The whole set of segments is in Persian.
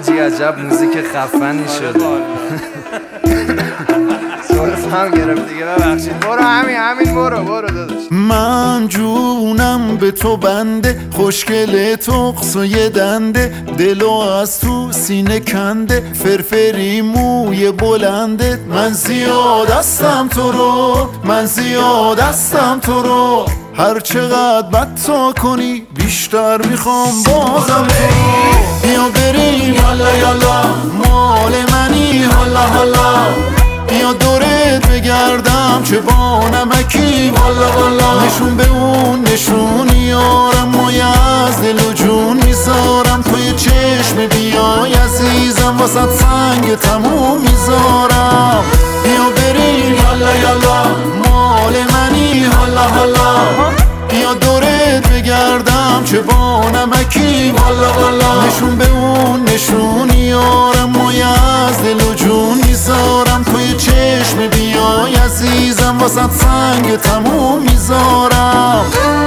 حاجی عجب موزیک خفنی شده. سرفم گرفت دیگه، ببخشید. برو همین برو داداش. من جونم به تو بنده، خوشگل تقص و یه دنده، دلو از تو سینه کنده، فرفری موی بلنده. من زیادستم تو رو، هر چقدر بد تا کنی بیشتر میخوام بازم تو رو. بیا بریم یالا مال منی حالا، بیا دورت بگردم چه با نمکی والا. نشون به اون نشونی یارم و از دل و جون میذارم، توی چشم بیای عزیزم واسه سنگ تموم میذارم. بیا بریم یالا مال منی حالا، بیا دورت بگردم چه با نمکی والا. نشون به اون نشونی یارم و از دل و جون میذارم، توی چشم بیای عزیزم واسه سنگ تموم میذارم.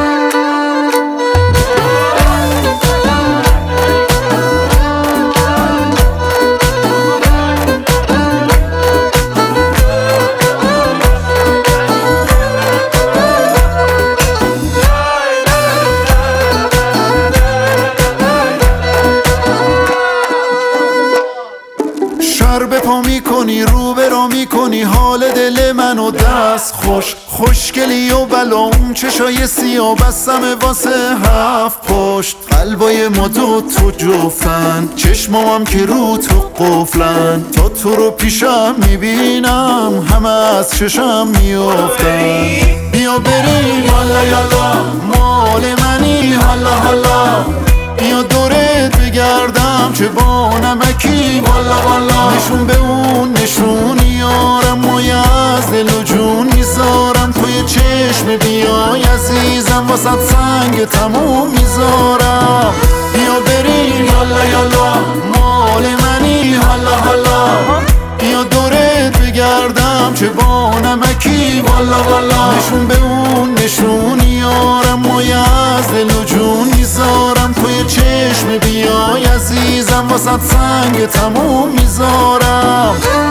به پا میکنی رو به را میکنی حال دل منو دست خوشگلی و بلام چشای سیاه بستم واسه 7 پشت. قلبای ما تو جفتن، چشمام که رو تو قفلن، تا تو رو پیشم میبینم همه از چشم میافتن. بیا بریم یالا مال منی حالا، بیا دورت بگردم چه با نمکی والا. نشون به اون نشونی یارم و از دل و جون میذارم، توی چشم بیای عزیزم واسه سنگ تموم میذارم. بیا بریم یالا مال منی حالا، بیا دورت بگردم چه با نمکی والا. نشون به اون نشونی یارم و از دل و جون میذارم، توی چشم بیای عزیزم واسه سنگ تموم میذارم.